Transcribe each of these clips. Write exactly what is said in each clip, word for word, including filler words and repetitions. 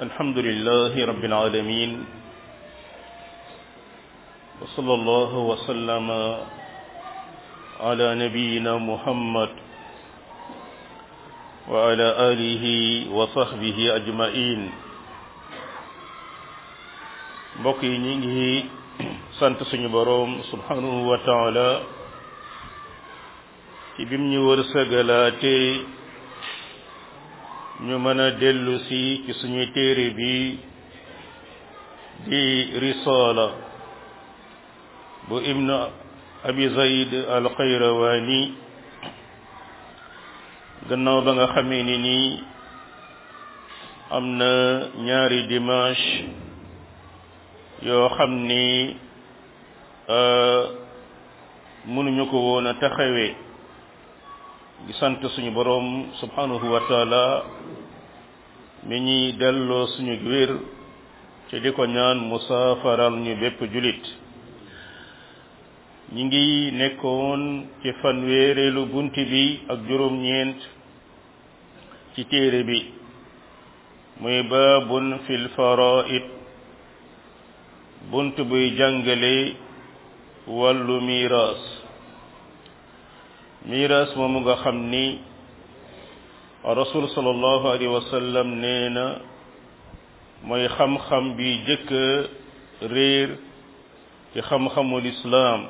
الحمد لله رب العالمين وصلى الله وسلم على نبينا محمد وعلى آله وصحبه أجمعين mbokk yi ñi ngi sant suñu boroom subhanahu wa ta'ala ci bim ñu wërsëgalaate ñu mën a dellu si ci suñu téere bi di risala bu ibn abi zayd al qayrawani gannaaw ba nga xamee ni nii am na ñaari dimanche yoo xam ni mënuñu ko woon a taxawee di sant suñu boroom subhanahu wa taala mi ñuy delloo suñu wér ci di ko ñaan musaafaral ñu bépp julit ñi ngi nekkoon ci fanweereelu bunt bi ak juróom-ñeent ci téere bi muy baabun fil faraa'id bunt buy jàngale wàllu miiraas miiraas moomu nga xam ni rasul sallallahu alayhi wa sallam nee na mooy xam-xam bi jëkk réer ci xam-xamul islaam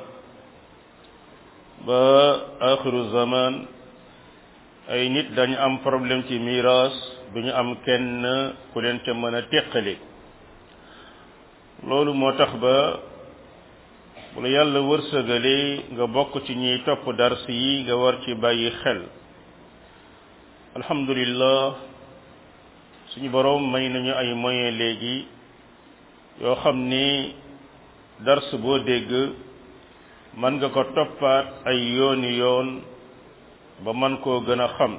ba axiru zaman ay nit dañu am problème ci miiraas duñu am kenn ku leen ca mën a teqale loolu moo tax ba bu la yàlla wërsëgalee nga bokk ci ñiy topp dars yi nga war ci bàyyi xel alhamdulillah suñu boroom may nañu ay moyens léegi yoo xam ni dars boo dégg mën nga ko toppaat ay yooni yoon ba man koo gën a xam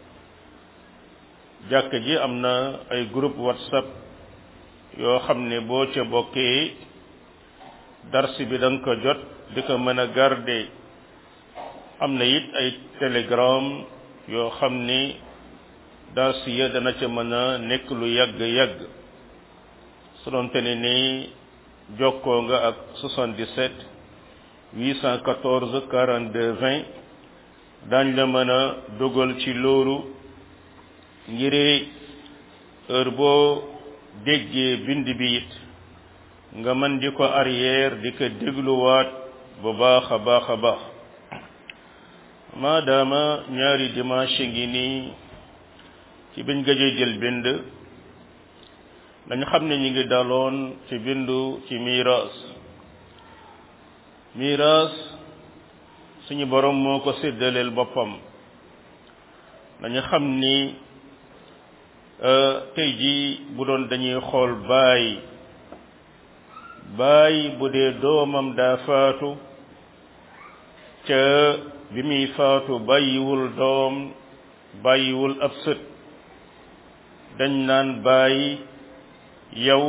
jàkk ji am na ay groupe whatsapp yoo xam ne boo ca bokkee dars bi da nga ko jot di ko mën a garder am na it ay telegram yoo xam ni dars ya dana ca mën a nekk lu yàgg-yàgg su doon te ne ni jokkoo nga ak soixante-dix-sept huit cent quatorze quarante-deux vingt daañ la mën a dugal ci loolu ngir heure boo déggee bind bi it nga mën di ko arrière di ko dégluwaat bu baax a baax a baax maadaama ñaari dimanche ngi nii ci biñ gëjee jël bind dañu xam ne ñi ngi daloon ci bindu ci miiraas miiraas suñu borom moo ko séddaleel boppam dañu xam ni tey jii bu doon dañuy xool baay baay bu dee doomam daa faatu ca bi muy faatu bàyyiwul doom bàyyiwul ab sët dañ naan baay yow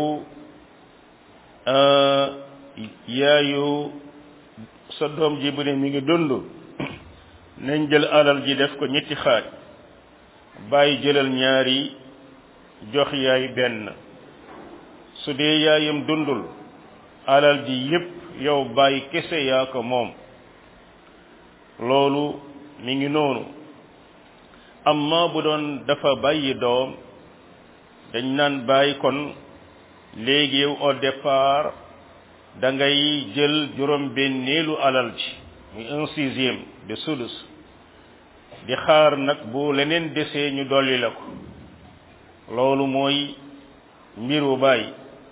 yaayu sa doom ji bu ne mi ngi dund nañ jël alal ji def ko ñetti xaaj baay jëlal ñaari jox yaay benn su dee yaayam dundul alal ji yépp yow bàyyi kese yaa ko moom loolu mi ngi noonu amma bu doon dafa bàyyi doom dañ naan bàyyi kon léegi yow au départ da ngay jël juróom benneelu alal ji muy un sixième de sulus di xaar nag bu leneen desee ñu dolli la ko loolu mooy mbiru bàyyi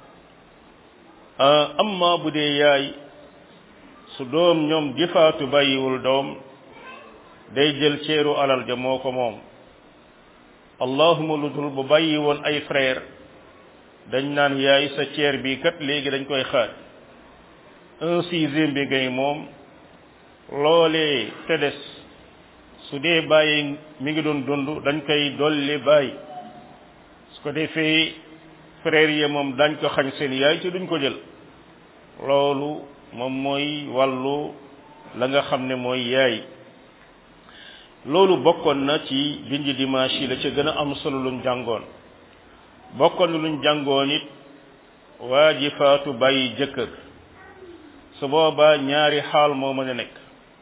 amma bu dee yaay su doom ñoom di faatu bàyyiwul doom day jël ceeru alal ja moo ko moom allahuma lu dul bu bàyyi woon ay frère dañ naan yaay sa ceer bi kat léegi dañ koy xaaj un sixième bi ngay moom loolee te des su dee bàyyi mi ngi doon dund dañ koy dolli bàyyi su ko defee frère yi moom dañ ko xañ seen yaay ci duñ ko jël loolu moom mooy wàllu la nga xam ne mooy yaay loolu bokkoon na ci bindi dimanche yi la ca gën a am solo luñ jàngoon bokkoon luñ jàngoon it waa ji faatu bàyyi jëkkër su boobaa ñaari xaal moo mën a nekk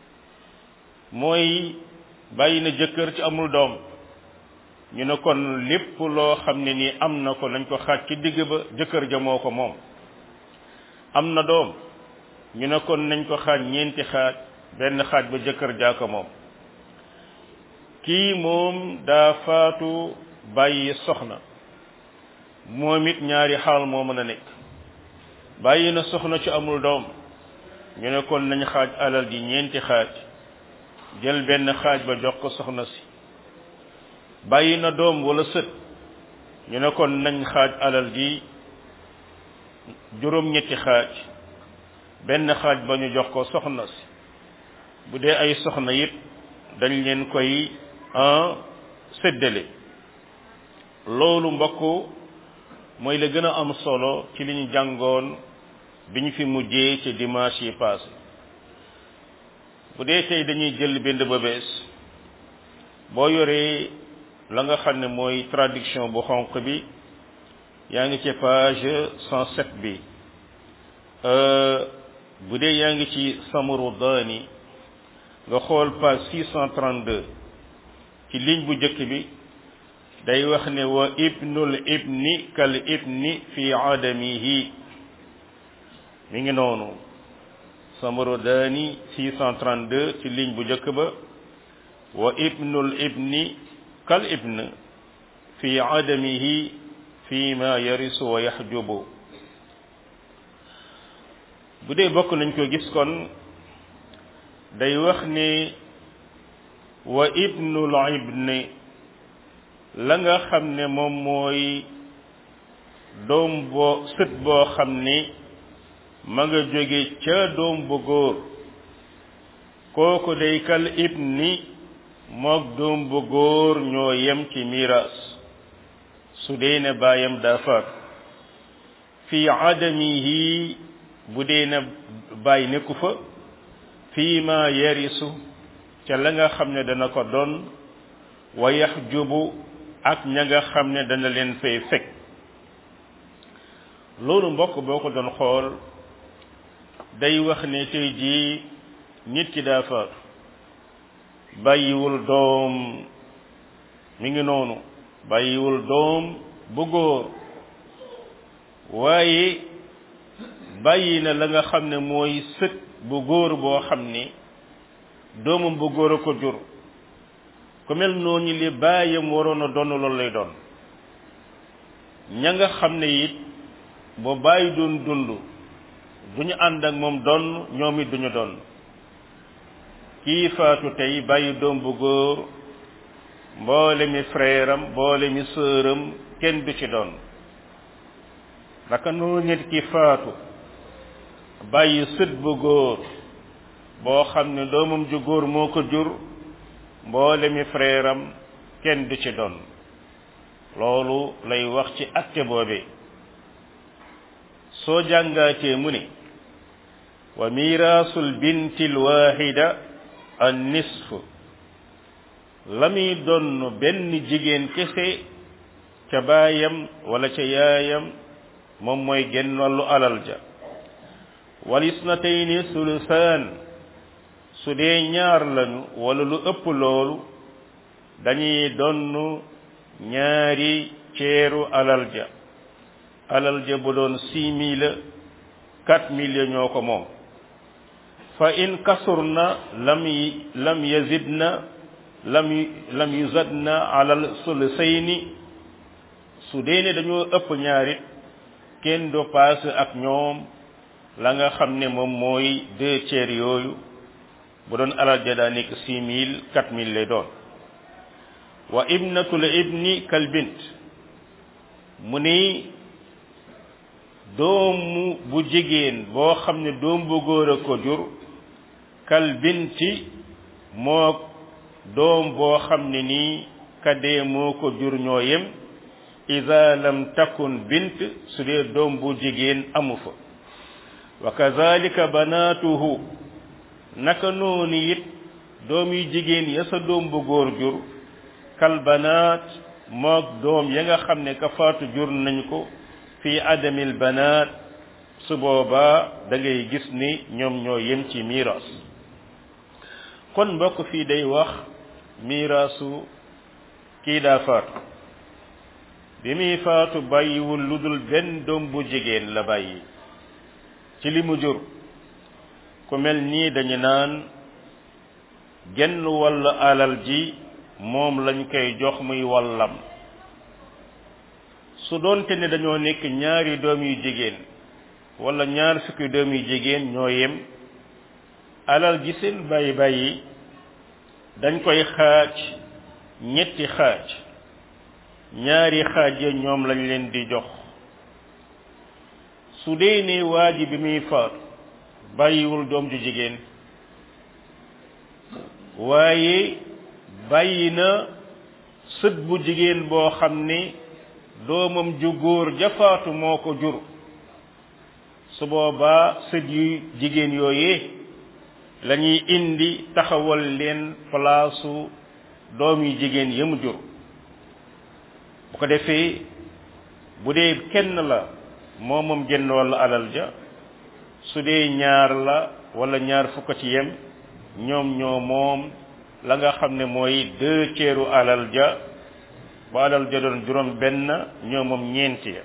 mooy bàyyi na jëkkër ci amul doom ñu ne kon lépp loo xam ne nii am na ko nañ ko xaaj ci digg ba jëkkër ja moo ko moom am na doom ñu ne kon nañ ko xaaj ñeenti xaaj benn xaaj ba jëkkër jaa ko moom kii moom daa faatu bàyyi soxna moom it ñaari xaal moo mën a nekk bàyyi na soxna ci amul doom ñu ne kon nañ xaaj alal ji ñeenti xaaj jël benn xaaj ba jox ko soxna si bàyyi na doom wala sët ñu ne kon nañ xaaj alal ji juróom-ñetti xaaj benn xaaj ba ñu jox ko soxna si bu dee ay soxna it dañ leen koy en séddale loolu mbokk mooy la gën a am solo ci li ñu jàngoon bi ñu fi mujjee ci dimanche yi passé bu dee tey dañuy jël bind ba bees boo yoree la nga xam ne mooy traduction bu xonq bi yaa ngi ci page cent sept bi bu dee yaa ngi ci Samuru Daani nga xool page six cent trente-deux ci ligne bu njëkk bi day wax ne wa ibnul ibni kal ibni fi adamihi mi ngi noonu Samuru Daani six cent trente-deux ci ligne bu njëkk ba wa ibnul ibni kal ibn fi adamihi fi ma yarisu wa yaxjubu bu dee bokk nañ ko gis kon day wax ni wa ibnul ibni la nga xam ne moom mooy doom boo sët boo xam ni ma nga jóge ca doom bu góor kooku day kal ibni mook doom bu góor ñoo yem ci miraas su dee ne baayam daa faat fi adamihi bu dee ne baay nekku fa fii ma yarisu ca la nga xam ne dana ko doon wa yaxjubu ak ña nga xam ne dana leen fay fekk loolu mbokk boo ko doon xool day wax ne tey jii nit ki daa faatu bàyyiwul doom mi ngi noonu bàyyiwul doom bu góor waaye bàyyi na la nga xam ne mooy sët bu góor boo xam ni doomam bu góor a ko jur ku mel noonu li baayam waroon a doon loolu lay doon ña nga xam ne it boo bàyyi doon dund duñu ànd ak moom doon ñoom it duñu doon kii faatu tey bàyyi doom bu góor mboole mi frère am mboole mi sœur am kenn du ci doon naka noonu nit ki faatu bàyyi sët bu góor boo xam ne doomam ju góor moo ko jur mboole mi frère am kenn du ci doon loolu lay wax ci acte boobe soo jàngaatee mu ne wa miraasul bintil waahida an nisf la muy doon benn jigéen kese ca baayam wala ca yaayam moom mooy genn wàllu alal ja wal isnatayni sulusaan su dee ñaar lañu wala lu ëpp loolu dañuy donn ñaari ceeru alal ja alal ja bu doon six mille quatre mille ñoo ko moom fa in kasurna lam lam yazidna lam lam yuzadna alal sulusayni su dee ne dañoo ëpp ñaarit kenn do paase ak ñoom la nga xam ne moom mooy deux tiers yooyu bu doon alal ja daa nekk six mille quatre mille lay doon wa ibnatul ibni kal bint mu ni doomu bu jigéen boo xam ne doom bu góor a ko jur kal binti moo doom boo xam ne nii kadee moo ko jur ñoo yem ida lam takun bint su dee doom bu jigéen amu fa wa kazalika banatuhu naka noonu it doom yu jigéen ya sa doom bu góor jur kal banaat moog doom ya nga xam ne ka faatu jur nañ ko fii adamil banaat su boobaa da ngay gis ni ñoom ñoo yem ci miiras kon mbokk fii day wax miiraasu kii daa faatu bi muy faatu bàyyiwul lu dul benn doom bu jigéen la bàyyi ci li mu jur ku mel nii dañu naan genn wàll alal ji moom lañ koy jox muy wàllam su doonte ne dañoo nekk ñaari doom yu jigéen wala ñaar fukki doom yu jigéen ñoo yem alal ji seen bàyyi bàyyi dañ koy xaaj ñetti xaaj ñaari xaaj ya ñoom lañ leen di jox su dee ne waa ji bi muy faatu bàyyiwul doom ju jigéen waaye bàyyi na sët bu jigéen boo xam ne doomam ju góor ja faatu moo ko jur su boobaa sët yu jigéen yooyee lañuy indi taxawal leen palaasu doom yu jigéen yamu jur bu ko defee bu dee kenn la moo moom genn walla alal ja su dee ñaar la walla ñaar fukk ci yem ñoom ñoo moom la nga xam ne mooy deux tiers alal ja ba alal ja doon juróom benn ñoo moom ñeenti ya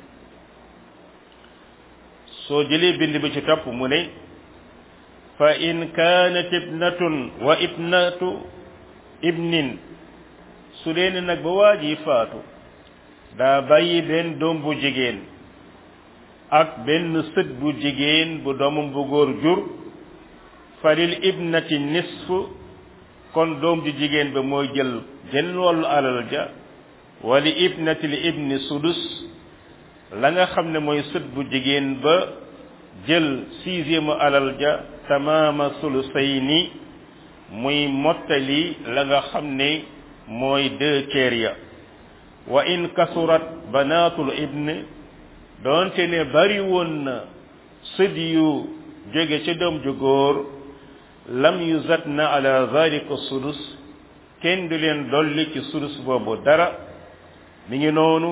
soo jëlee bind bi ci topp mu ne fa in kaanat ibnatun wa ibnatu ibnin su dee ne nag ba waa ji faatu daa bàyyi benn doom bu jigéen ak benn sët bu jigéen bu doomam bu góor jur falil ibnati nisf kon doom ju jigéen ba mooy jël genn wàllu alal ja wali ibnati li ibni sudus la nga xam ne mooy sët bu jigéen ba jël sixième alal ja tamaama sulusayni muy mottali la nga xam ne mooy deux tiers ya wa in kasurat banaatul ibn doonte ne bari woon na sët yu jóge ca doom ju góor lam yuzatna ala zalika sudus kenn du leen dolli ci sudus boobu dara mi ngi noonu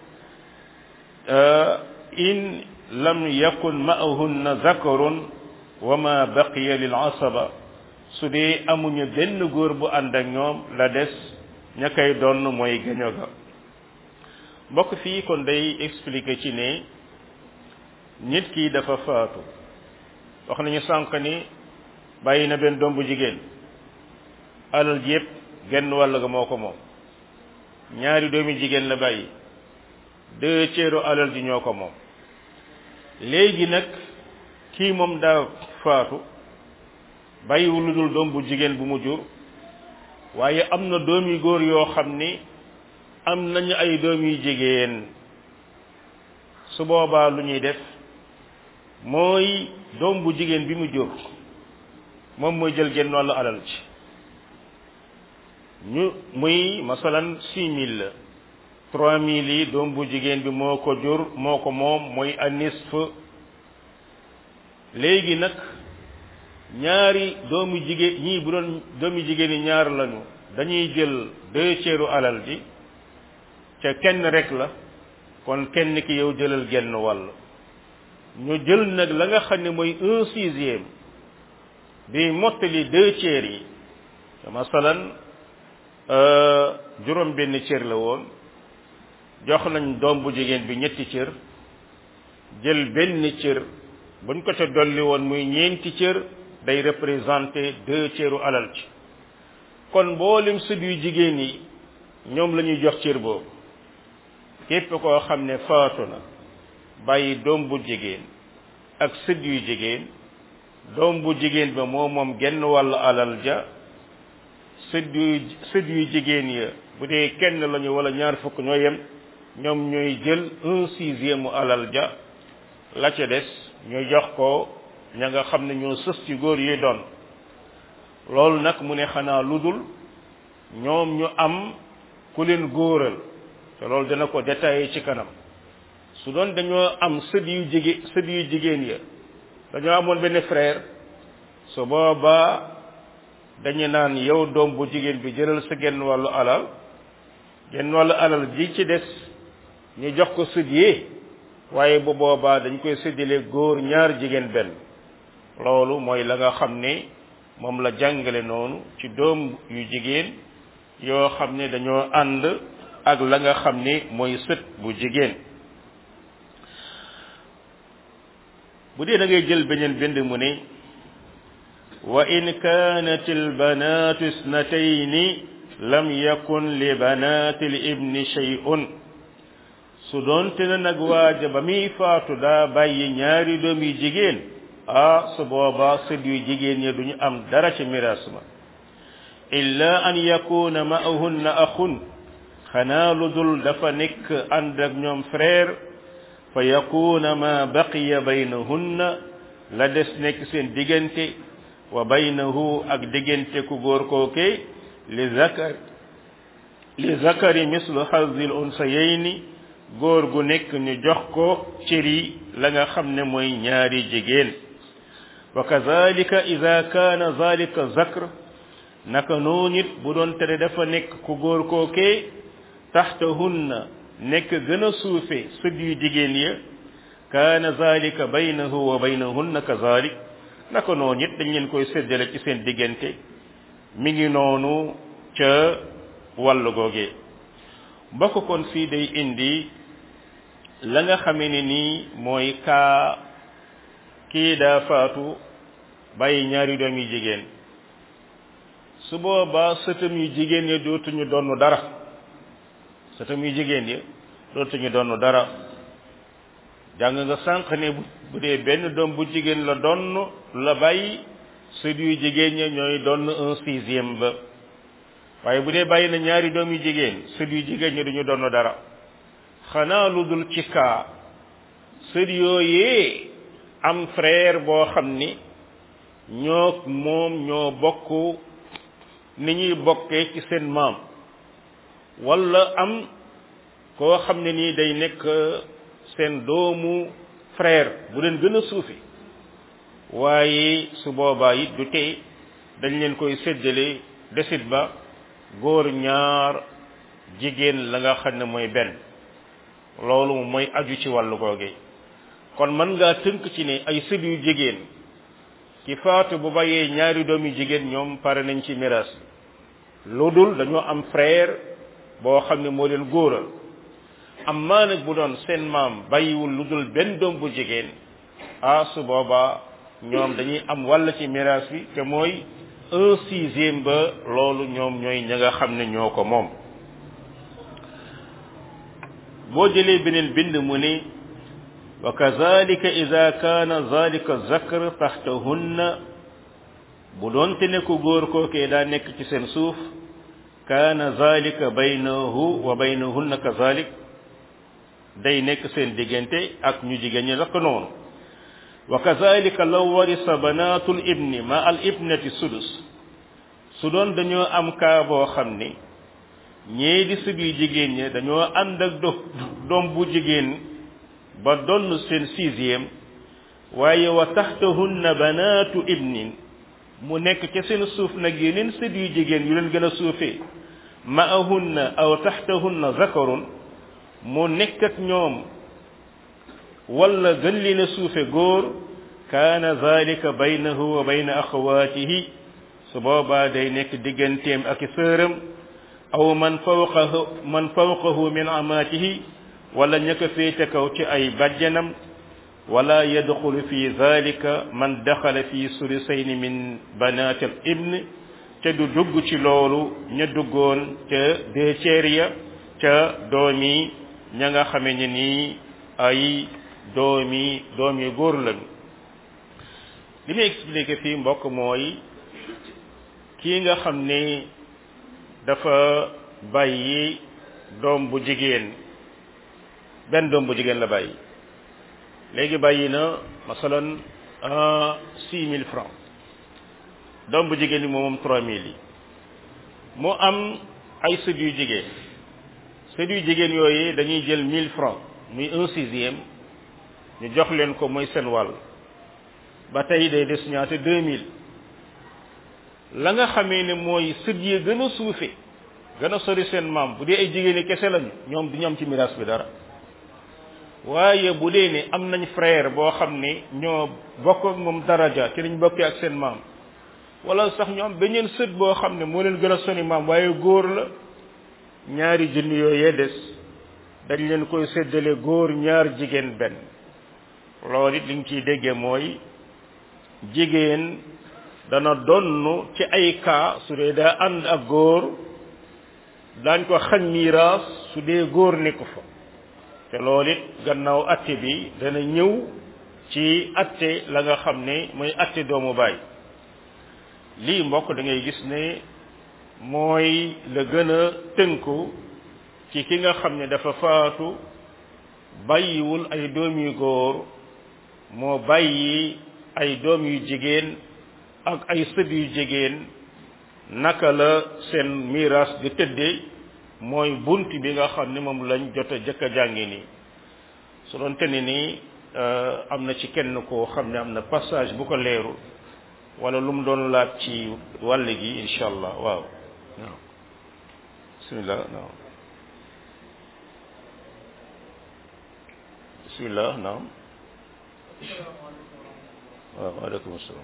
in lam yakun ma'ahunna zakarun wa ma baqiya lil asaba su dee amuñu benn góor bu ànd ak ñoom la des ña koy doon mooy gaño ga mbokk fii kon day expliquer ci ne nit ki dafa faatu wax nañu sànq ni bàyyi na benn doom bu jigéen alal ji yëpp genn wàll ga moo ko moom ñaari doomi jigéen la bàyyi deux tiers alal ji ñoo ko moom léegi nag kii moom daa faatu bàyyiwul lu dul doom bu jigéen bu mu jur waaye am na doom yu góor yoo xam ni am nañu ay doom yu jigéen su boobaa lu ñuy def mooy doom bu jigéen bi mu jur moom mooy jël genn wàllu alal ci ñu muy masalan six mille la trois mille yi doom bu jigéen bi moo ko jur moo ko moom mooy anisf léegi nag ñaari doomu jigéen ñii bu doon doomu jigéen yi ñaar lañu dañuy jël deux tiers alal ji ca kenn rek la kon kenn ki yow jëlal genn wàll ñu jël nag la nga xam ne mooy un sixième bi mottali deux tiers yi masalan juróom benn cër la woon jox nañ doom bu jigéen bi ñetti cër jël benn cër buñ ko ca dolli woon muy ñeenti cër day représenter deux tiers alal ci kon mboolem sët yu jigéen yi ñoom la ñuy jox cër boobu képp koo xam ne faatu na bàyyi doom bu jigéen ak sët yu jigéen doom bu jigéen ba moo moom genn wàllu alal ja sët yu sët yu jigéen ya bu dee kenn lañu wala ñaar fukk ñoo yem ñoom ñooy jël un sixième alal ja la ca des ñu jox ko ña nga xam ne ñoo sës ci góor yi doon loolu nag mu ne xanaa lu dul ñoom ñu am ku leen góoral te loolu dana ko détaillé ci kanam su doon dañoo am sët yu jigéen sët yu jigéen ya dañoo amoon benn frère su boobaa dañu naan yow doom bu jigéen bi jëlal sa genn wàllu alal genn wàllu alal ji ci des ñu jox ko sët yi waaye bu boobaa dañ koy séddale góor ñaar jigéen benn loolu mooy la nga xam ne moom la jàngale noonu ci doom yu jigéen yoo xam ne dañoo ànd ak la nga xam ne mooy sët bu jigéen bu dee da ngay jël beneen bind mu ne wa in kanat al banatu isnatayni lam yakun li banati al ibni shay'un su doonte na nag waaja ba muy faatu daa bàyyi ñaari doom yu jigéen ah su boobaa sët yu jigéen ñi duñu am dara ci miraas ma illa an yakuna ma'ahunna axun xanaa lu dul dafa nekk ànd ak ñoom frère fa yakuna ma baqiya baynahunna la des nekk seen diggante wa baynahu ak diggante ku góor kooke li zakar li zakari mislu hazil unsayayni góor gu nekk ñu jox ko cëri la nga xam ne mooy ñaari jigéen wa kazalika ida kaana zalika zakr naka noonu it bu doon tere dafa nekk ku góor kookee taxtahunna nekk gën a suufe sët yu jigéen ya kaana zalika baynahu wa baynahunna kazalik naka noonu it dañ leen koy séddale ci seen diggante mi ngi noonu ca wàllu googee mbokk kon fii day indi la nga xamee ne nii mooy kaa kii daa faatu bàyyi ñaari doom yu jigéen su boobaa sëtam yu jigéen ya dootuñu donn dara sëtam yu jigéen ya dootuñu donn dara jàng nga sànq ne bu dee benn doom bu jigéen la donn la bàyyi sët yu jigéen ña ñooy donn un sixième ba waaye bu dee bàyyi na ñaari doom yu jigéen sët yu jigéen ñi duñu donn dara xanaa lu dul ci kaa sët yooyee am frère boo xam ni ñoo moom ñoo bokk ni ñuy bokkee ci seen maam wala am koo xam ne nii day nekk seen doomu frère bu leen gën a suufi waaye su boobaa it du tey dañ leen koy séddale desit ba góor ñaar jigéen la nga xam ne mooy benn loolu mooy aju ci wàllu googe kon mën ngaa tënk ci ne ay sët yu jigéen ci faatu bu bàyyee ñaari doom yu jigéen ñoom pare nañ ci miraas lu dul dañoo am frère boo xam ne moo leen góoral amma nag bu doon seen maam bàyyiwul lu dul benn doom bu jigéen ah su boobaa ñoom dañuy am wàll ci miraas bi te mooy un sixième ba loolu ñoom ñooy ña nga xam ne ñoo ko moom boo jëlee beneen bind mu ne wa kazalika ida kaana zalika zakr taxtahunna bu doonte ne ku góor kookee daa nekk ci seen suuf kaana zalika baynahu wa baynahunna kazalik day nekk seen diggante ak ñu jigéen ñi lakk noonu wa kazalika law warisa banatul ibni ma al ibnati sudus su doon dañoo am kaa boo xam ni ñee di sët yu jigéen ñi dañoo ànd ak do doom bu jigéen ba donn seen sixième waaye wa taxtahunna banatu ibnin mu nekk ca seen suuf nag yeneen sët yu jigéen yu leen gën a suufee ma'ahunna aw taxtahunna zakarun mu nekk ak ñoom wala gën leen a suufe góor kaana zalika baynahu wa bayna axawaatihi su boobaa day nekk digganteem ak i sëram aw man fawqahu man fawqahu min amaatihi wala ña ko féete kaw ci ay bàjjanam wala yadxulu fi zalika man daxala fi sulusayni min banaati al ibn te du dugg ci loolu ña duggoon ca deux tiers ya ca doomi ña nga xame ne nii ay doomi doomi góor lañu li may expliqué fii mbokk mooy kii nga xam ne dafa bàyyi doom bu jigéen benn doom bu jigéen la bàyyi léegi bàyyi na masalan six mille francs doom bu jigéen yi moom trois mille yi mu am ay sët yu jigéen sët yu jigéen yooyu dañuy jël mille francs muy un sixième ñu jox leen ko mooy seen wàll ba tey day des ñaate deux mille la nga xamee ne mooy sët yi gën a suufe gën a sori seen maam bu dee ay jigéeni kese lañu ñoom du ñu am ci miraas bi dara waaye bu dee ne am nañ frère boo xam ne ñoo bokk ak moom daraja ci liñ bokkee ak seen maam wala sax ñu am beneen sët boo xam ne moo leen gën a sori maam waaye góor la ñaari junni yooyee des dañ leen koy séddale góor ñaar jigéen benn loolu it liñ ciy déggee mooy jigéen dana donn ci ay cas su dee daa ànd ak góor daañ ko xañ miraas su dee góor nekku fa te loolu it gannaaw atte bi dana ñëw ci atte la nga xam ne mooy atte doomu baay lii mbokk da ngay gis ne mooy la gën a tënku ci ki nga xam ne dafa faatu bàyyiwul ay doom yu góor moo bàyyi ay doom yu jigéen ak ay sët yu jigéen naka la seen miraas di tëddee mooy bunt bi nga xam ne moom lañ jot a jëkk a jàngi nii su doon te ne nii am na ci kenn koo xam ne am na passage bu ko leeru wala lu mu doon laaj ci wàll gi incha allah waaw waaw bismillah naam bismillah naam waaw waaleykum salaam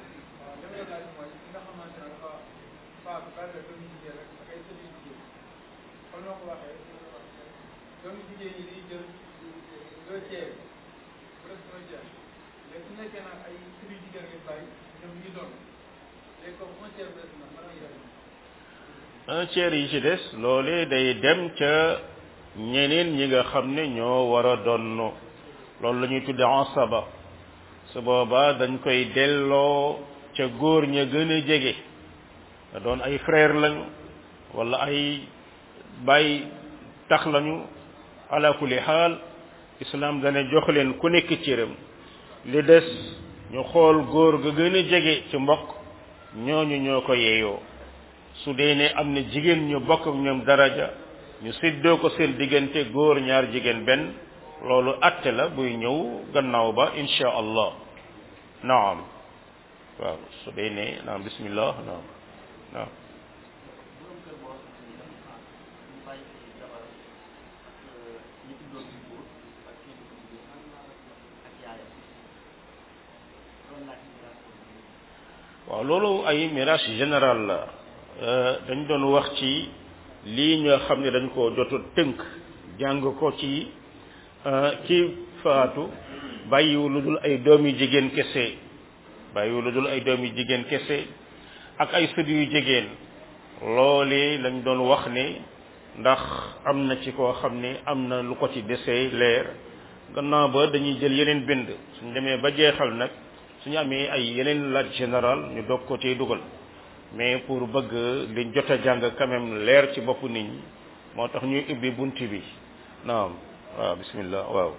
un tiers yi ci des loolee day dem ca ñeneen ñi nga xam ne ñoo war a donn loolu la ñuy tudde asaba su boobaa dañ koy delloo ca góor ña gën a jege da doon ay frère lañu wala ay baay tax lañu ala kulli xaal islam dana jox leen ku nekk cëram li des ñu xool góor ga gën a jege ci mbokk ñooñu ñoo ko yeeyoo su dee ne am na jigéen ñu bokk ak ñoom daraja ñu séddoo ko seen diggante góor ñaar jigéen benn loolu atte la buy ñëw gannaaw ba insha allah naam waaw su dee ne naam bismillah naam naam waaw loolu ay miraas général la dañ doon wax ci lii nga xam ne dañ ko jot a tënk jàng ko ci ci faatu bàyyiwu lu dul ay doom yu jigéen kese bàyyiwu lu dul ay doom yu jigéen kese ak ay sët yu jigéen loolee lañ doon wax ne ndax am na ci koo xam ne am na lu ko ci desee leer gannaaw ba dañuy jël yeneen bind suñ demee ba jeexal nag suñu amee ay yeneen laaj général ñu doog ko ciy dugal mais pour bëgg liñ jot a jàng quand même leer ci boppu nit ñi moo tax ñuy ubbi bunt bi naam waaw bismillah waaw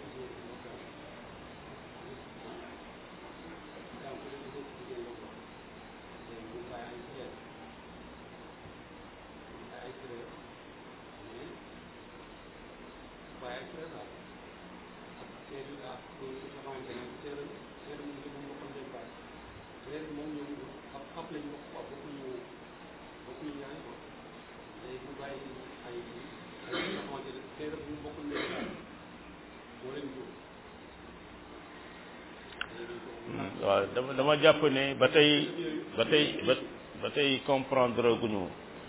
waaw dama dama jàpp ne ba tey ba tey ba ba tey comprendre guñu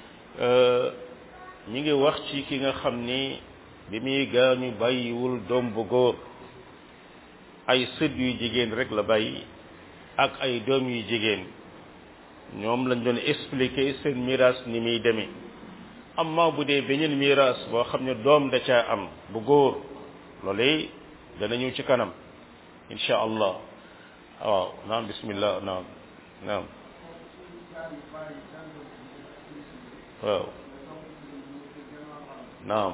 ñi ngi wax ci ki nga xam ni bi muy gaañu bàyyiwul doom bu góor ay sët yu jigéen rek la bàyyi ak ay doom yu jigéen ñoom lañ doon expliquer seen miraas ni muy demee amma bu dee beneen miraas boo xam ne doom da caa am bu góor loolee dana ñëw ci kanam insha allah waaw naam bismillah naam naam waaw naam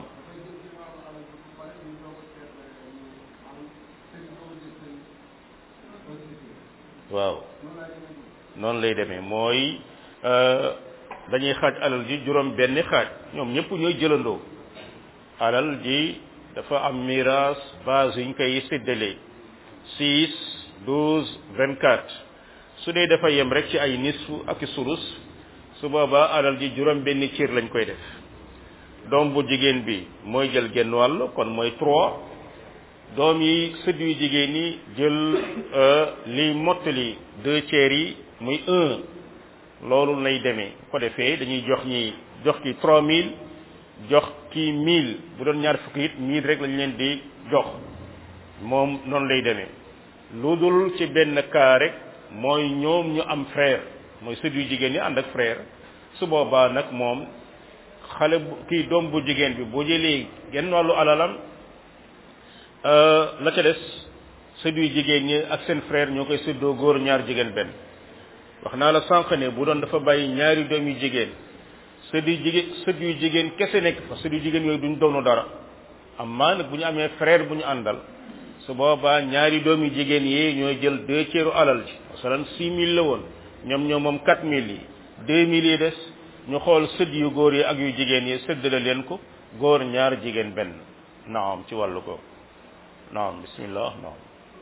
waaw noonu lay demee mooy dañuy xaaj alal ji juróom benn xaaj ñoom ñëpp ñooy jëlandoo alal ji dafa am miraas base yuñ koy séddalee six douze vingt quatre su dee dafa yem rek ci ay nisfu ak i sulus su boobaa alal ji juróom benn cër lañ koy def doom bu jigéen bi mooy jël genn wàll kon mooy trois doom yi sët yu jigéen yi jël li mottali deux tiers yi muy un loolu lay demee ko defee dañuy jox ñi jox ki trois mille jox ki mille bu doon ñaar fukki it mille rek lañ leen di jox moom noonu lay demee lu dul ci benn cas rek mooy ñoom ñu am frère mooy sët yu jigéen ñi ànd ak frère su boobaa nag moom xale bu kii doom bu jigéen bi boo jëlee genn wàllu alalam la ca des sët yu jigéen ñi ak seen frère ñoo koy séddoo góor ñaar jigéen benn wax naa la sànq ne bu doon dafa bàyyi ñaari doom yu jigéen sët yu jigéen sët yu jigéen kese nekk fa sët yu jigéen yooyu duñ doonu dara amma nag bu ñu amee frère bu ñu àndal su boobaa ñaari doom yu jigéen yi ñooy jël deux tiers alal ji masalan six mille la woon ñoom ñoom moom quatre mille yi deux mille yi des ñu xool sët yu góor yi ak yu jigéen yi séddale leen ko góor ñaar jigéen benn naam ci wàllu ko naam bismillah naam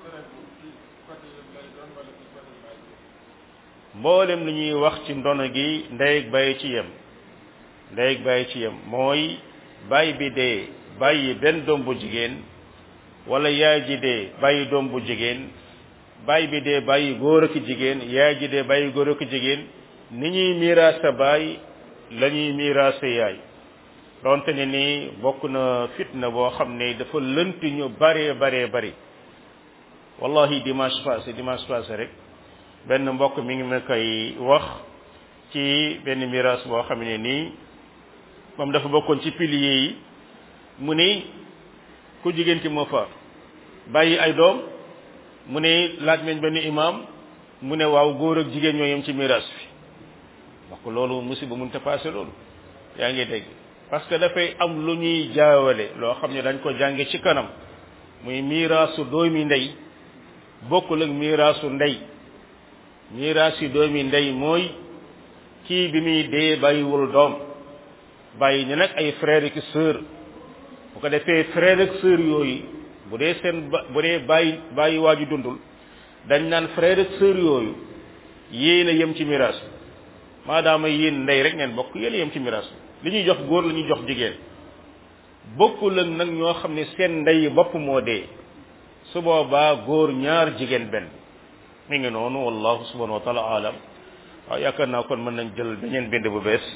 mboolem lu ñuy wax ci ndono gi ndey ak bàyyi ci yem ndey ak bàyyi ci yem mooy bàyyi bi dee bàyyi benn doom bu jigéen wala yaay ji dee bàyyi doom bu jigéen bàyyi bi dee bàyyi góor ak jigéen yaay ji dee bàyyi góor ak jigéen ni ñuy miraasa baay la ñuy miraasa yaay donte ne ni bokk na fitna boo xam ne dafa lënt ñu bare bare bari wallahi dimanche passé dimanche passé rek benn mbokk mi ngi ma koy wax ci benn miraas boo xam ne nii moom dafa bokkoon ci piliers yi mu ni ku jigéen ci moo faatu bàyyi ay doom mu ne laaj nañ benn imam mu ne waaw góor ak jigéen ñoo yem ci miraas bi wax ko loolu musiba mënut a passé loolu yaa ngi dégg parce que dafay am lu ñuy jaawale loo xam ne dañ ko jànge ci kanam muy miraasu doomi ndey bokkul ak miraasu ndey miraas yi doomi ndey mooy kii bi muy dee bàyyiwul doom bàyyi ñu nag ay frère ak sœur bu ko defee frère ak sœur yooyu bu dee seen bu dee bàyyi bàyyi waaju dundul dañ naan frère ak sœur yooyu yéen a yem ci miraas maadaama yéen ndey rek ngeen bokk yéen a yem ci miraas li ñuy jox góor la ñuy jox jigéen bokkul ak nag ñoo xam ne seen ndey bopp moo dee su boobaa góor ñaar jigéen benn mi ngi noonu wallahu subhanahu wa taala alam waaw yaakaar naa kon mën nañ jël beneen bind bu bees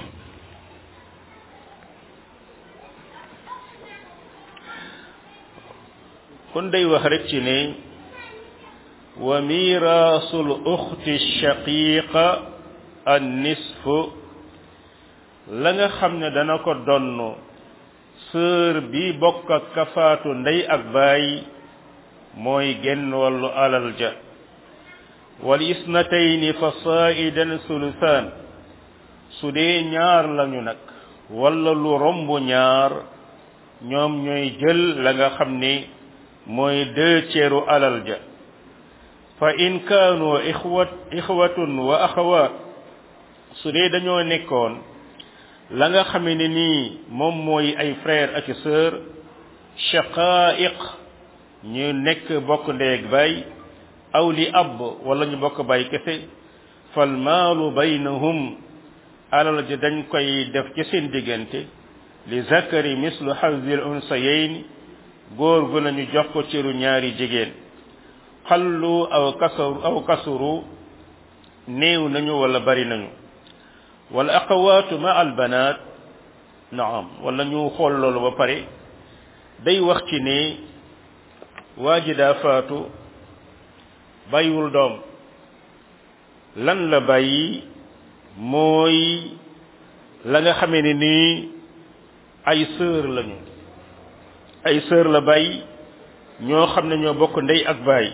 kon day wax rek ci ne wa mirasul ukhti shaqiqa an nisfu la nga xam ne dana ko donn sœur bi bokk ak kafaatu ndey ak baay mooy genn wàllu alal ja wal isnatayni fa saidan sulusaan su dee ñaar lañu nag wala lu romb ñaar ñoom ñooy jël la nga xam ni mooy deux tiers alal ja fa in kaanu ixwat ixwatun wa axawaat su dee dañoo nekkoon la nga xam ne nii moom mooy ay frère ak sœur shaqaiq ñu nekk bokk ndey ak baay aw li ab wala ñu bokk baay kese fal maalu baynahum alal ji dañ koy def ci seen diggante li zakari mislu hazil unsayayn góor gu nañu jox ko ciru ñaari jigéen xallu aw kasuru aw kasuru néew nañu wala bari nañu wala aqawaatu ma al banaat naam wala ñu xool loolu ba pare day wax ci ne waa ji daa faatu bàyyiwul doom lan la bàyyi mooy la nga xamee ne nii ay sœur lañu ay sœur la bàyyi ñoo xam ne ñoo bokk ndey ak baay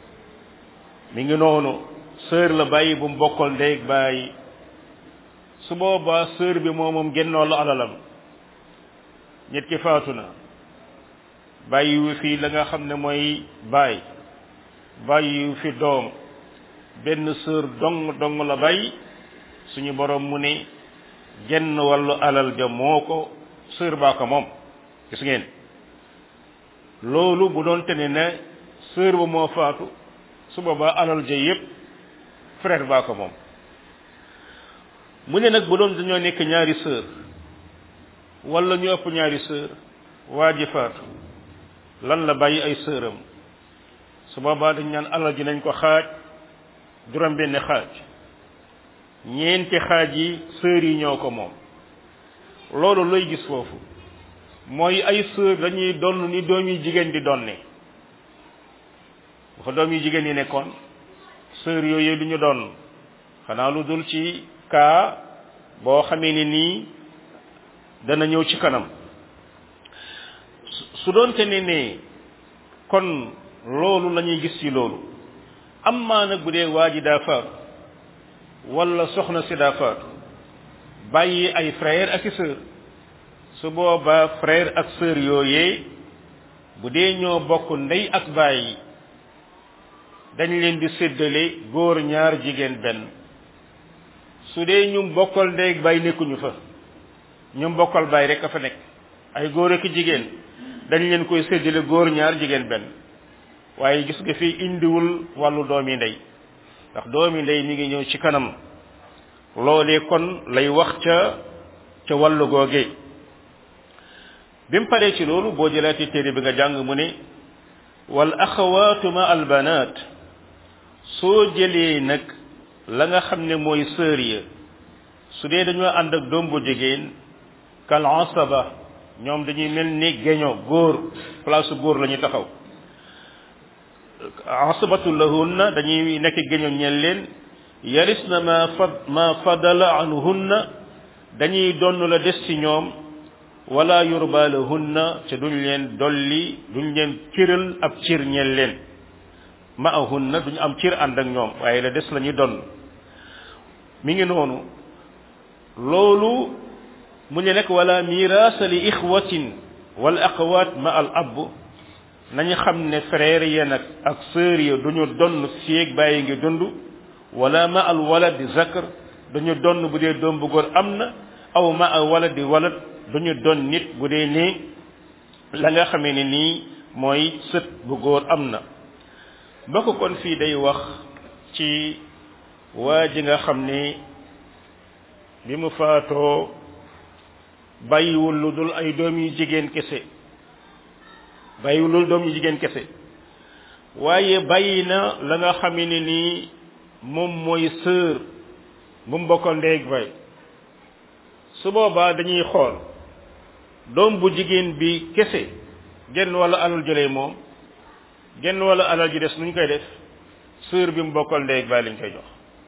mi ngi noonu sœur la bàyyi bu mu bokkal ndey ak baay su boobaa sœur bi moo moom génnoo la alalam nit ki faatu na bàyyiwu fi la nga xam ne mooy baay bàyyiwu fi doom benn sœur dong dong la bàyyi suñu borom mu ne genn wàllu alal ja moo ko sœur baa ko moom gis ngeen loolu bu doon te ne ne sœur ba moo faatu su boobaa alal ja yépp frère baa ko moom mu ne nag bu doon dañoo nekk ñaari sœur wala ñu ëpp ñaari sœur waa ji faatu lan la bàyyi ay sœuram su boobaa dañ naan alal ji nañ ko xaaj juróom benn xaaj ñeenti xaaj yi sœur yi ñoo ko moom loolu looy gis foofu mooy ay sœur dañuy donn ni doom yi jigéen di donne bu fa doom yi jigéen yi nekkoon sœur yooyu du ñu doon xanaa lu dul ci kaa boo xamee ne nii dana ñëw ci kanam su doonte ne ne kon loolu la ñuy gis ci loolu amma nag bu dee waa ji daa faatu wala soxna si daa faatu bàyyi ay frère ak i sœur su boobaa frère ak sœur yooyee bu dee ñoo bokk ndey ak baay dañ leen di séddale góor ñaar jigéen benn su dee ñu bokkal ndey ak baay nekkuñu fa ñu bokkal baay rek a fa nekk ay góor ak jigéen dañ leen koy séddale góor ñaar jigéen benn waaye gis nga fi indiwul wàllu doomi ndey ndax doomi ndey mi ngi ñëw ci kanam loolee kon lay wax ca ca wàllu googe bi mu paree ci loolu boo jëlaati téere bi nga jàng mu ne wal axawaatu ma al banaat soo jëlee nag la nga xam ne mooy sœur ya su dee dañoo ànd ak doom bu jigéen kal asaba ñoom dañuy mel ni geño góor place góor la ñuy taxaw asabatu lahunna dañuy nekk geño ñeel leen yarisna ma fad ma fadala anhunna dañuy donn la des ci ñoom wala yurba lahunna te duñ leen dolli duñ leen cëral ab cër ñeel leen ma'ahunna duñ am cër ànd ak ñoom waaye la des la ñuy donn mi ngi noonu loolu mu ne nag wala miraasa li ixwatin wal aqwaat ma al ab nañu xam ne frère ya nag ak sœur ya duñu donn fieg bàyyi ngi dund wala ma al walad di zakar duñu donn bu dee doom bu góor am na aw ma al walad di walad duñu donn nit bu dee ne la nga xamee ne nii mooy sët bu góor am na mbokk kon fii day wax ci waa ji nga xam ne bi mu faatoo bàyyiwul lu dul ay doom yu jigéen kese bàyyiwul lu dul doom yu jigéen kese waaye bàyyi na la nga xam ne nii moom mooy sœur bu mu bokkal ndey ak baay su boobaa dañuy xool doom bu jigéen bi kese genn wala alal jëlee moom genn wala alal ji des nuñ koy def sœur bi mu bokkal ndey ak baay lañ koy jox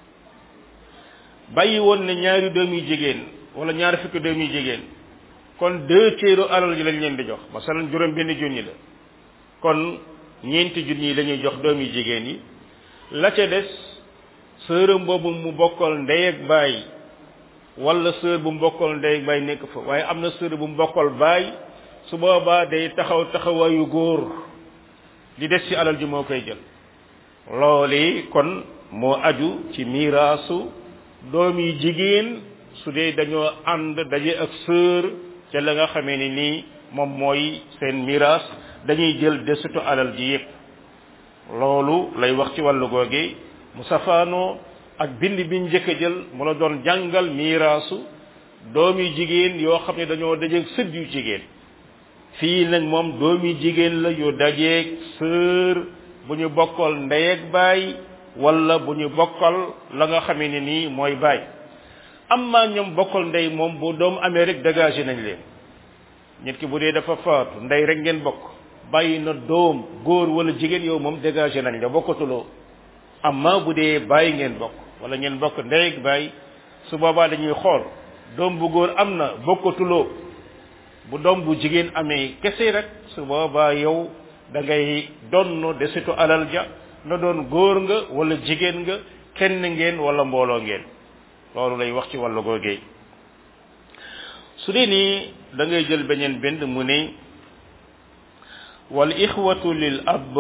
bàyyi woon ne ñaari doom yu jigéen wala ñaari fukki doom yu jigéen kon deux tiers alal ji lañ leen di jox masalan juróom benn junni la kon ñeenti junni yi lañuy jox doom yu jigéen yi la ca des sœuram boobu mu bokkal ndey ak baay wala sœur bu mu bokkal ndey ak baay nekk fa waaye am na sœur bu mu bokkal baay su boobaa day taxaw taxawaayu góor li des ci alal ji moo koy jël loolu kon moo aju ci miraasu doom yi jigéen su dee dañoo ànd daje ak sœur ca la nga xamee ni nii moom mooy seen miraas dañuy jël desitu alal ji yépp loolu lay wax ci wàllu googe mu safaanoo ak bind bi njëkk a jël mu la doon jàngal miraasu doom yu jigéen yoo xam ne dañoo dajeeg sët yu jigéen fii nag moom doom yu jigéen la yu dajeeg sœur bu ñu bokkal ndey ak baay wala bu ñu bokkal la nga xamee ne nii mooy baay amma ñoom bokkal ndey moom bu doom amee rek dégagé nañ leen nit ki bu dee dafa faatu ndey rek ngeen bokk bàyyi na doom góor wala jigéen yow moom dégagé nañ la bokkatuloo amma bu dee bàyyi ngeen bokk wala ngeen bokk ndey ak baay su boobaa dañuy xool doom bu góor am na bokkatuloo bu doom bu jigéen amee kese rek su boobaa yow da ngay donn desitu alal ja na doon góor nga wala jigéen nga kenn ngeen wala mbooloo ngeen loolu lay wax ci wàllu googee su dee nii da ngay jël beneen bind mu ne wal ixwatu lil ab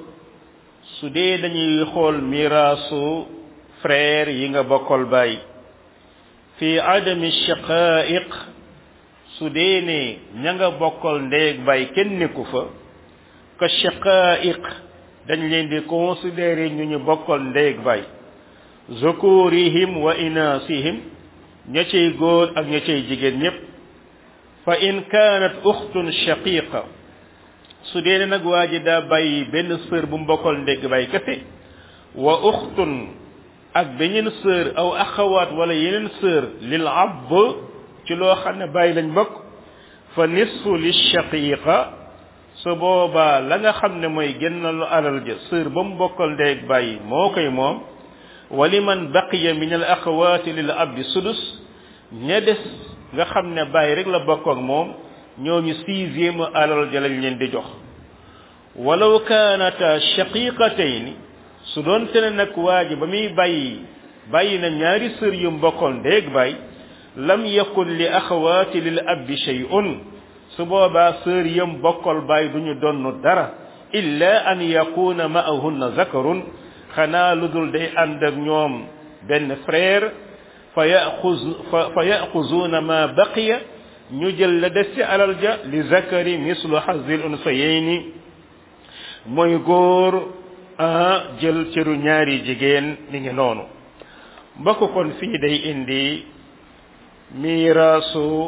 su dee dañuy xool miraasu frère yi nga bokkal baay fi adami shaqaiq su dee ne ña nga bokkal ndey ak baay kenn nekku fa ka shaqaiq dañ leen di considérer ñu ñu bokkal ndey ak baay zukurihim wa inasihim ña cay góor ak ña cay jigéen ñépp fa in kaanat uxtun shaqiqa su dee nag waa ji daa bàyyi benn sœur bu mbokkal ndégg bàyyi kese wa uxtun ak beneen sœur aw axawaat wala yeneen sœur lil ab ci loo xam ne bàyyi lañ bokk fa nisfu li shaqiqa su boobaa la nga xam ne mooy génnalu alal ja sœur ba mu bokkal ndéeg bàyyi moo koy moom wa liman baqiya min al axawaati lil abdi sudus ña des nga xam ne bàyyi rek la bokk ak moom ñooñu sixième alal ja lañ leen di jox walaw kaanata shaqiqatayni su doon te ne nag waa ji ba muy bàyyi bàyyi na ñaari sœur yu mbokkal ndéeg bàyyi lam yakun li axawaati lil abdi shay'un su boobaa sœur yam bokkal bàyyi duñu donn dara illa an yakuna ma'ahunna zakarun xanaa lu dul day ànd ak ñoom benn frère fa yaxuz fa yaxuzuuna ma baqiya ñu jël la des ci alal ja li zakari mislu hazil unsayayni mooy góor a jël cëru ñaari jigéen ni ngi noonu mbokk kon fii day indi miiraasu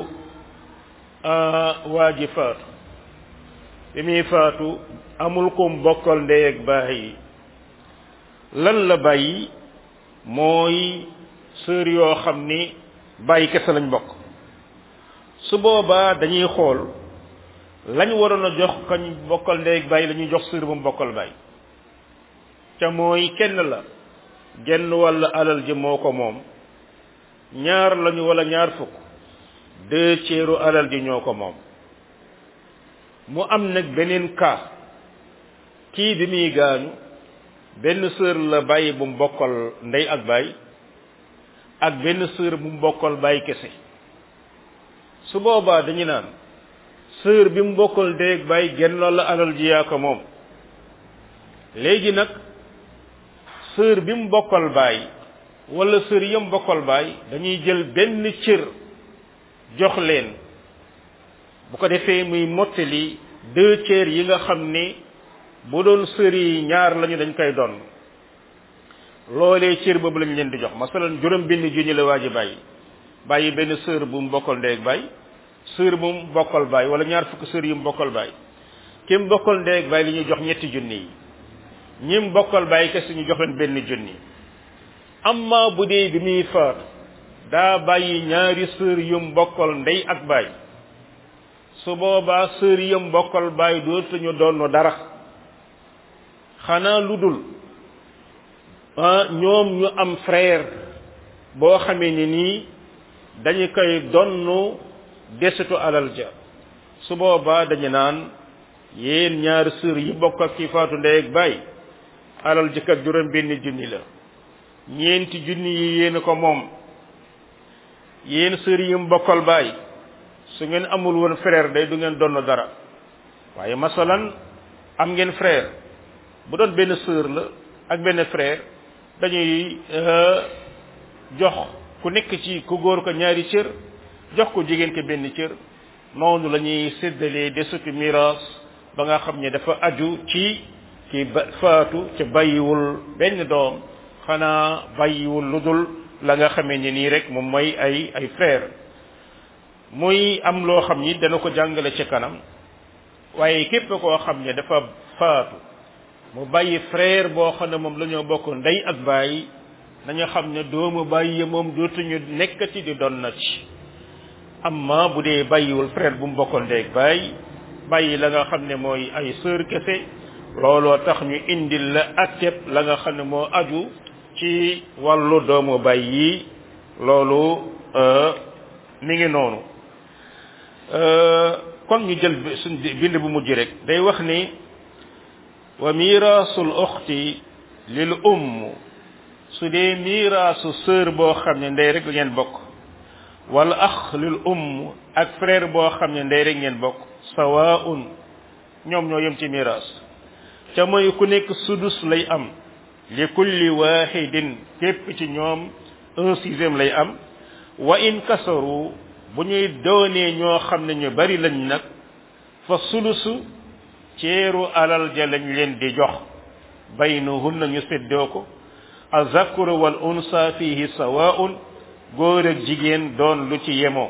waa ji faatu bi muy faatu amul ko mbokkal ndey ak baay lan la bàyyi mooy sœur yoo xam ni bàyyi kese lañ bokk su boobaa dañuy xool lañ waroon a jox kañ bokkal ndey ak baay la ñuy jox sœur bu mu bokkal baay ca mooy kenn la genn walla alal ji moo ko moom ñaar lañu walla ñaar fukk deux tiers alal ji ñoo ko moom mu am nag beneen cas kii bi muy gaañu benn sœur la bàyyi bu mu bokkal ndey ak baay ak benn sœur bu mu bokkal baay kese su boobaa dañu naan sœur bi mu bokkal ndey ak baay genn la alal ji yaa ko moom léegi nag sœur bi mu bokkal baay wala sœur yam bokkal baay dañuy jël benn cër jox leen bu ko defee muy mottali deux tiers yi nga xam ni bu doon sœur yi ñaar lañu dañ koy doon loolee cër boobu lañ leen di jox masalan juróom benn junni la waa ji bàyyi bàyyi benn sœur bu mu bokkal ndey ak baay sœur bu mu bokkal baay wala ñaar fukk sœur yu mu bokkal baay ki mu bokkal ndey ak baay li ñuy jox ñetti junni yi ñi mu bokkal baay kese ñu jox leen benn junni amma bu dee bi muy faatu daa bàyyi ñaari sœur yu mu bokkal ndey ak baay su boobaa sœur yu mu bokkal baay dootuñu doon dara xanaa lu dul ñoom ñu am frère boo xamee ni nii dañu koy donnu desitu alal ja su boobaa dañu naan yéen ñaari sœur yi bokk ak ki faatu ndey ak baay alal ji kat juróom benn junni la ñeenti junni yi yéen ko moom yéen sœur yi mu bokkal baay su ngeen amul woon frère day du ngeen donn dara waaye masalan am ngeen frère bu doon benn sœur la ak benn frère dañuy jox ku nekk ci ku góor ko ñaari cër jox ko jigéen ko benn cër noonu la ñuy séddalee desutu miraas ba nga xam ne dafa aju ci ki ba faatu ca bàyyiwul benn doom xanaa bàyyiwul lu dul la nga xamee ni nii rek moom mooy ay ay frère muy am loo xam ni dana ko jàngale ci kanam waaye képp koo xam ne dafa faatu mu bàyyi frère boo xam ne moom la ñoo bokk ndey ak baay nañu xam ne doomu bàyyi moom dootuñu nekkati di doon na ci amma bu dee bàyyiwul frère bu mu bokkoon ndey ak baay bàyyi la nga xam ne mooy ay sœur kese looloo tax ñu indil la atteb la nga xam ne moo aju ci wàllu doomu baay yi loolu mi ngi noonu kon ñu jël suñ bind bu mujj rek day wax ni wa miraasul uxti lil umm su dee miraasu sœur boo xam ne ndey rek la ngeen bokk wala ax lil umm ak frère boo xam ne ndey rek ngeen bokk sawaun ñoom ñoo yem ci miraas ca mooy ku nekk sudus lay am li kulli wahidin képp ci ñoom un sixième lay am wa in kasaru bu ñuy doonee ñoo xam ne ñu bari lañ nag fa sulusu ceeru alal ja lañ leen di jox baynahunna ñu séddoo ko azakuru wal unsa fihi sawaun góor ak jigéen doon lu ci yemoo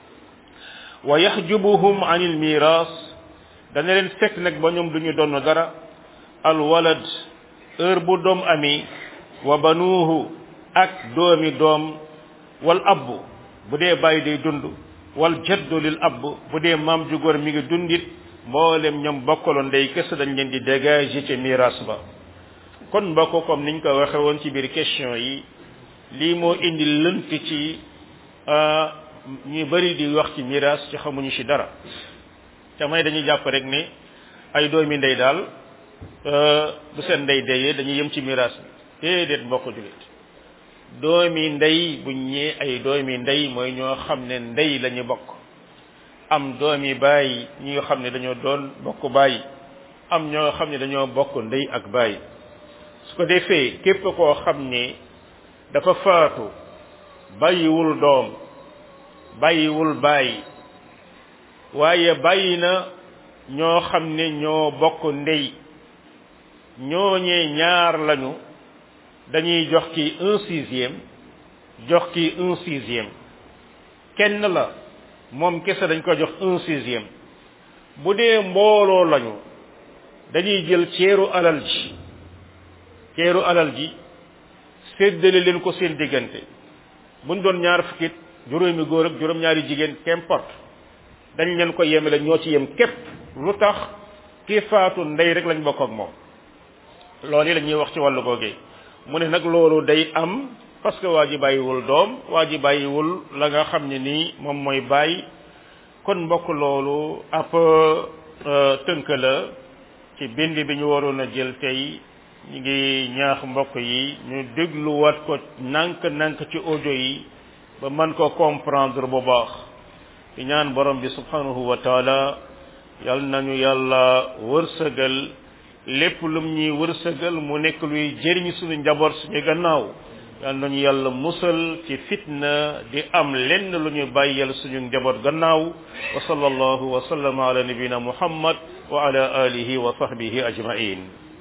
wa yaxjubuhum an il miras dana leen fekk nag ba ñoom duñu doon dara al walad heure bu doom ami wa banuuhu ak doomi doom wal abbu bu dee bàyyi day dund wal jaddu lil abb bu dee maam ju góor mi ngi dundit mboolem ñoom bokkaloon ndey kese dañ leen di dégager ci miras ba kon mbokk comme niñ ko waxe woon ci biir question yi lii moo indi lënt ci ñu bari di wax ci miras ci xamuñu ci dara te may dañuy jàpp rek ne ay doomi ndey daal bu seen ndey deyee dañuy yem ci miras bi déedéet mbokk julit doomi ndey buñ ñee ay doomi ndey mooy ñoo xam ne ndey lañu bokk am doomi baay ñi nga xam ne dañoo doon bokk baay am ñoo xam ne dañoo bokk ndey ak baay su ko defee képp koo xam ne dafa faatu bàyyiwul doom bàyyiwul baay waaye bàyyi na ñoo xam ne ñoo bokk ndey ñooñee ñaar lañu dañuy jox ki un sixième jox ki un sixième kenn la moom kese dañ ko jox un sixième bu dee mbooloo lañu dañuy jël ceeru alal ji ceeru alal ji séddale leen ko seen diggante buñ doon ñaar fukkit juróomi góor ak juróom-ñaari jigéen qu'importe dañ leen ko yemale ñoo ci yem képp lu tax ki faatu ndey rek lañ bokk ak moom loolu yi la ñuy wax ci wàllu googee mu ne nag loolu day am parce que waa ji bàyyiwul doom waa ji bàyyiwul la nga xam ne nii moom mooy bàyyi kon mbokk loolu ab tënk la ci bind bi ñu waroon a jël tey ñu ngi ñaax mbokk yi ñu dégluwaat ko nànk-nànk ci audio yi ba mën ko comprendre bu baax di ñaan borom bi subhanahu wa taala yal nañu yàlla wërsëgal lépp lum ñuy wërsëgal mu nekk luy jëriñ suñu njaboot suñu gannaaw yal nañu yàlla musal ci fitna di am lenn lu ñu bàyyal suñu njaboot gannaaw wa sallallahu wa sallama ala nabina muhammad wa ala alihi wa sahbihi ajmain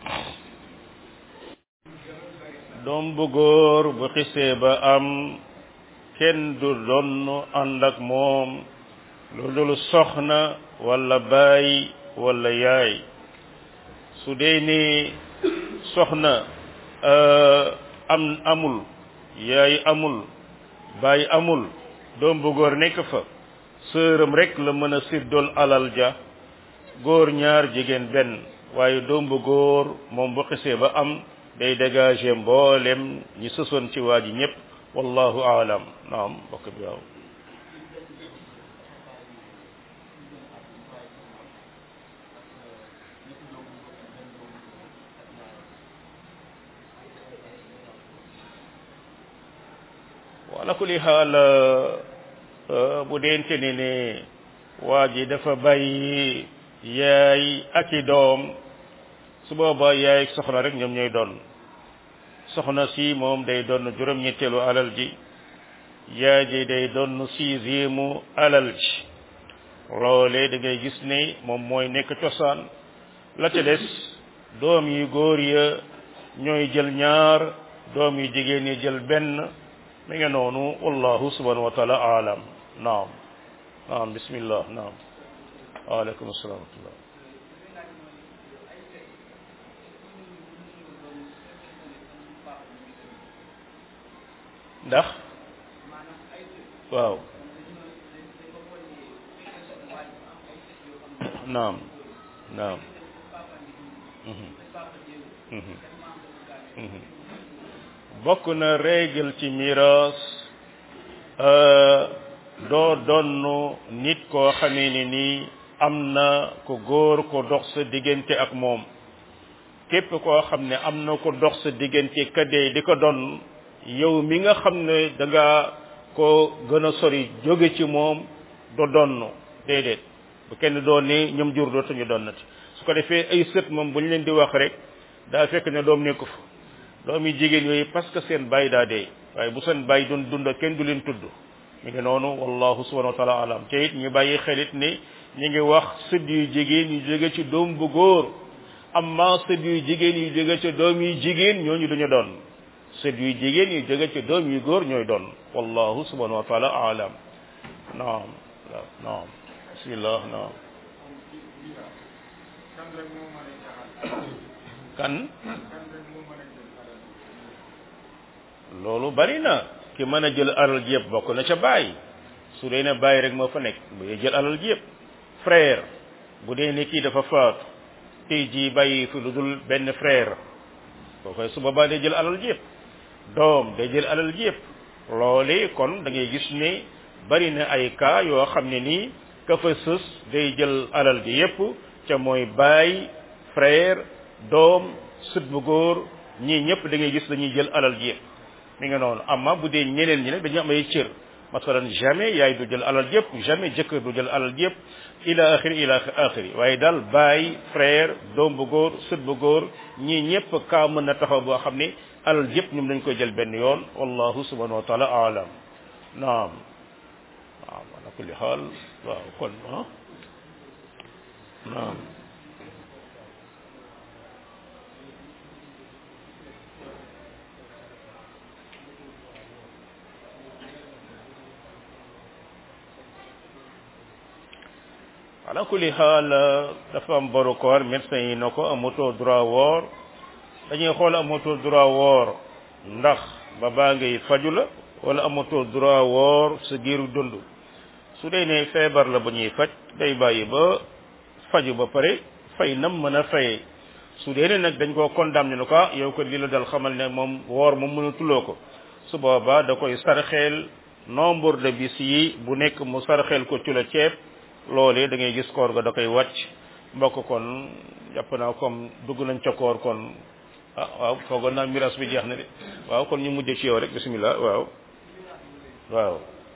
doom bu góor bu xisee ba am kenn du doon ànd ak moom lu dul soxna wala baay wala yaay su dee ni soxna am amul yaay amul baay amul doom bu góor nekk fa sëram rek la mën a siddool alal ja góor ñaar jigéen benn waaye doom bu góor moom bu xisee ba am day dégager mboolem ñi sësoon ci waa ji ñëpp wallahu aalam naam bokk bi waaw wala kulli xaal bu deente ne ne waa ji dafa bàyyi yaay ak i doom su boobaa yaay ak soxna rek ñoom ñooy doon soxna si moom day doon juróom-ñetteelu alal ji yaay ji day doon sixième alal ji loolee da ngay gis ne moom mooy nekk cosaan la ca des doom yu góor ya ñooy jël ñaar doom yu jigéen yi jël benn mi nga noonu wallahu subhanahu wa taala aalam naam naam bismillah naam waaleykum assalam wa rahmatullah ndax waaw naam naam bokk na règle ci miraas doo donn nit koo xamee ni nii am na ko góor ko dox sa diggante ak moom képp koo xam ne am na ko dox sa diggante kadee di ko donn yow mi nga xam ne da nga ko gën a sori jóge ci moom do donn déedéet bu kenn doon ni ñoom jur dootuñu donnati su ko defee ay sët moom bu ñu leen di wax rek daa fekk ne doom nekku fa doom yi jigéen yooyu parce que seen baay daa dee waaye bu seen baay doon dund kenn du leen tudd mi ngi noonu wallahu subhanahu wa taala alam te it ñu bàyyi xelit ni ñu ngi wax sët yu jigéen yu jóge ci doom bu góor amma sët yu jigéen yu jóge ci doom yu jigéen ñooñu duñu doon sët yu jigéen yu jóge ci doom yu góor ñooy doon wallahu subhanahu wa taala aalam naam naam bismillah naam kan loolu bari na ki mën a jël alal ji yëpp bokk na ca bàyyi su dee ne bàyyi rek moo fa nekk bu dee jël alal ji yëpp frère bu dee ne kii dafa faatu tey jii bàyyi fi lu dul benn frère boo koy su boobaa day jël alal ji yëpp doom day jël alal ji yëpp loole kon da ngay gis ne bari na ay cas yoo xam ne nii ka fa sës day jël alal ji yëpp ca mooy baay frère doom sët bu góor ñii ñëpp da ngay gis dañuy jël alal ji yëpp mi nga noonu amma bu dee ñeneen ñi nag dañu am ay cër masalan jamais yaay du jël alal yëpp jamais jëkkër du jël alal yëpp ila axiri ila axiri waaye daal baay frère doom bu góor sët bu góor ñii ñëpp kaa mën na taxaw boo xam ne alal yëpp ñoom dañ koy jël benn yoon wallahu subhanahu wa taala alam naam naam ala kulli xaal waaw kon ah naam ala kulli xaal dafa am boru koor médecin yi na ko amatoo droit woor dañuy xool amatoo droit woor ndax ba baa ngay faju la wala amatoo droit woor sa giiru dund su dee ne feebar la bu ñuy faj day bàyyi ba faju ba pare fay nam mën a fayee su dee ne nag dañ koo condamné ne ko yow ko li la dal xamal ne moom woor moom mënatuloo ko su boobaa da koy sarxeel nombre de bis yi bu nekk mu sarxeel ko ci la ceeb loolee da ngay gis koor ga da koy wàcc mbokk kon jàpp naa comme dugg nañ ca koor kon ah waaw foogoon naa miras bi jeex na de waaw kon ñu mujj ci yow rek bismillah waaw waaw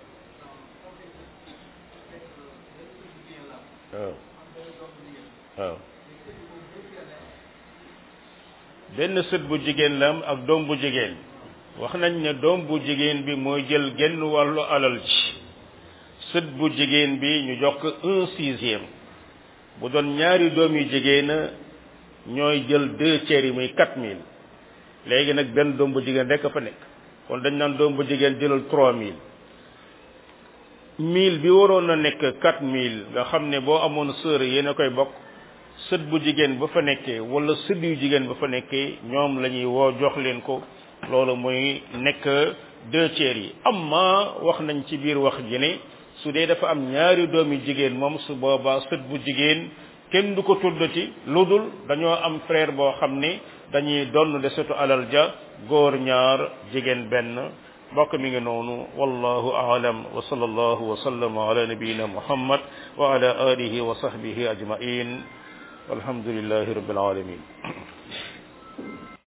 waaw waaw benn sët bu jigéen la am ak doom bu jigéen wax nañ ne doom bu jigéen bi mooy jël genn wàllu alal ci sët bu jigéen bi ñu jox ko un sixième bu doon ñaari doom yu jigéen ñooy jël deux tiers yi muy quatre mille léegi nag benn doom bu jigéen rek a fa nekk kon dañ naan doom bu jigéen jëlal trois mille mille bi waroon na nekk quatre mille nga xam ne boo amoon sœur yéen a koy bokk sët bu jigéen ba fa nekkee wala sët yu jigéen ba fa nekkee ñoom la ñuy woo jox leen ko loolu mooy nekk deux tiers yi amma wax nañ ci biir wax ji ne su dee dafa am ñaari doomi jigéen moom su boobaa sët bu jigéen kenn du ko tuddati lu dul dañoo am frère boo xam ne dañuy donn de sëtu alal ja góor ñaar jigéen benn mbokk mi ngi noonu wallahu aalam wa sallallahu wa sallama ala nabiyyina muhammad wa ala alihi wa sahbihi ajma'in walhamdulillahi rabbil alamin